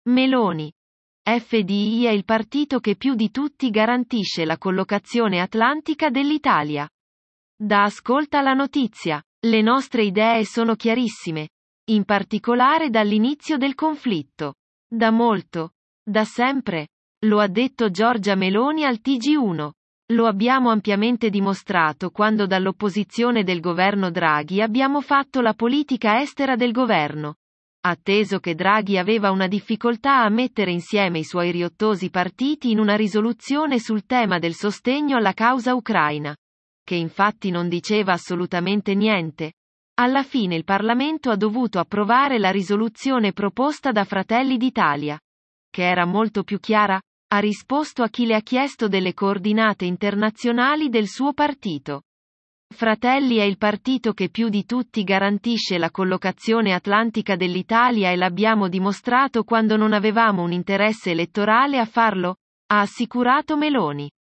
Meloni. FDI è il partito che più di tutti garantisce la collocazione atlantica dell'Italia. Da Ascolta la notizia. Le nostre idee sono chiarissime. In particolare dall'inizio del conflitto. Da molto. Da sempre. Lo ha detto Giorgia Meloni al TG1. Lo abbiamo ampiamente dimostrato quando dall'opposizione del governo Draghi abbiamo fatto la politica estera del governo. Atteso che Draghi aveva una difficoltà a mettere insieme i suoi riottosi partiti in una risoluzione sul tema del sostegno alla causa ucraina. Che infatti non diceva assolutamente niente. Alla fine il Parlamento ha dovuto approvare la risoluzione proposta da Fratelli d'Italia. Che era molto più chiara, ha risposto a chi le ha chiesto delle coordinate internazionali del suo partito. Fratelli è il partito che più di tutti garantisce la collocazione atlantica dell'Italia e l'abbiamo dimostrato quando non avevamo un interesse elettorale a farlo, ha assicurato Meloni.